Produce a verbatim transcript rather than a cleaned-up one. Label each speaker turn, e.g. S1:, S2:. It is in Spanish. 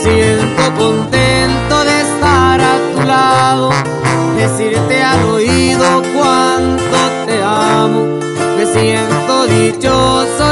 S1: siento contento de estar a tu lado, decirte al oído cuánto te amo. Me siento dichoso